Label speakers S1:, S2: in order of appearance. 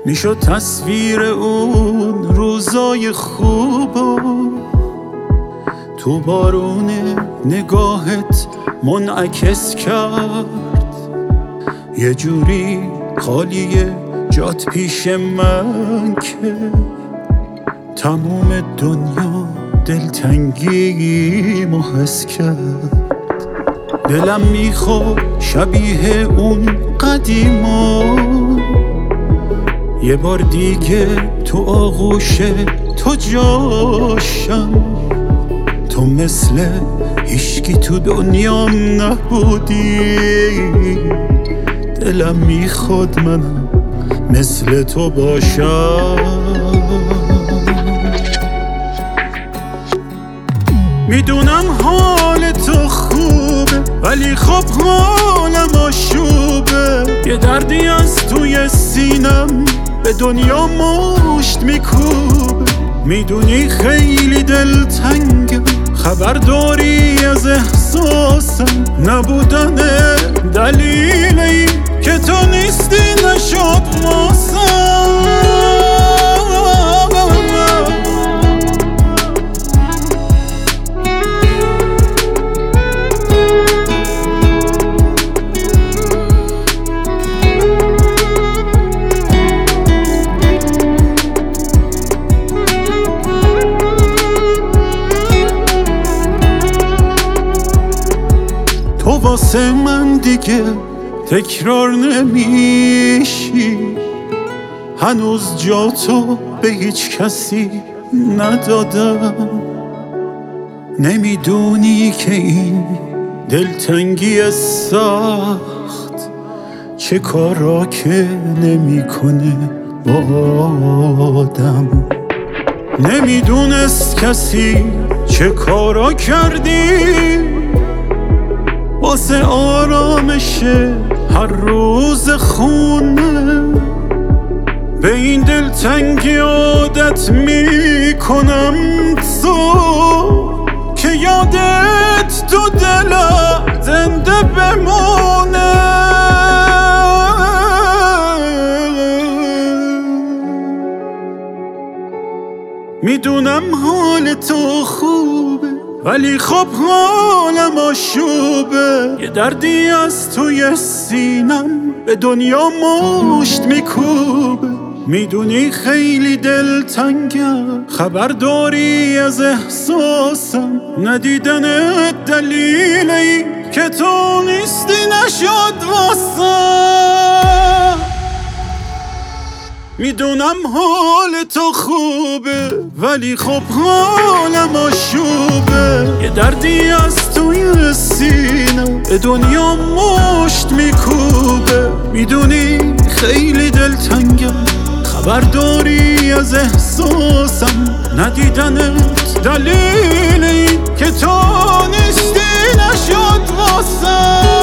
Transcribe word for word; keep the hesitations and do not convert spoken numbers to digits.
S1: میشد تصویر اون روزای خوبو تو بارون نگاهت منعکس کرد. یه جوری خالیه جات پیش من که تموم دنیا دلتنگی محس کرد. دلم میخواد شبیه اون قدیما یه بار دیگه تو آغوش تو جاشم. تو مثل هیچکی تو دنیام نبودی، دلم میخواد منم مثل تو باشم. میدونم حال تو خوبه ولی خب حالم آشوبه. یه دردی از توی سینم به دنیا مشت میکوبه. میدونی خیلی دلتنگم، خبر داری از احساسم. نبودن دلیل این که تو نیستی نشد واسم. تو واسه من دیگه تکرار نمیشی. هنوز جا تو به هیچ کسی ندادم. نمیدونی که این دلتنگی سخت چه کارا که نمیکنه با آدم. نمیدونست کسی چه کارا کردی واسه آرامش هر روز خونه. به این دلتنگی عادت میکنم تو که یادت تو دلم زنده بمونه. میدونم حال تو خوبه ولی خب حالم آشوبه. یه دردی از توی سینم به دنیا مشت میکوبه. میدونی خیلی دلتنگم، خبر داری از احساسم. ندیدنت دلیل این که تو نیستی نشد واسم. میدونم حال تو خوبه ولی خب حالم آشوبه. یه دردی از توی سینم به دنیا مشت میکوبه. میدونی خیلی دلتنگم، خبر داری از احساسم. ندیدنت دلیل این که تو نیستی نشد واسم.